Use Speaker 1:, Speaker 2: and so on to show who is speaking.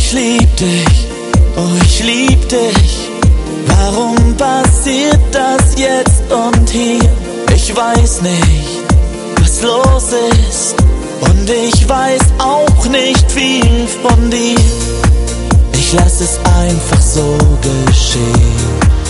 Speaker 1: Ich lieb dich, oh ich lieb dich. Warum passiert das jetzt und hier? Ich weiß nicht, was los ist. Und ich weiß auch nicht viel von dir. Ich lass es einfach so geschehen.